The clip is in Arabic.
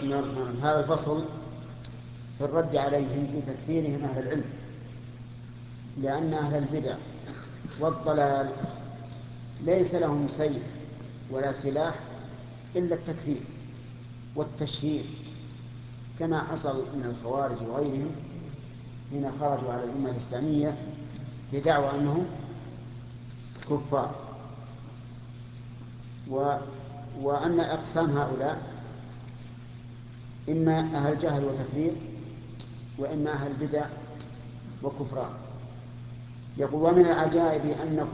هذا الفصل في الرد عليهم في تكفيرهم أهل العلم، لأن أهل البدع والضلال ليس لهم سيف ولا سلاح إلا التكفير والتشهير، كما حصل من الخوارج وغيرهم حين خرجوا على الأمة الإسلامية بدعوى أنهم كفار. وأن أقسام هؤلاء إما أهل جهل وتفريط، وإما أهل بدع وكفران. يقول: ومن العجائب أن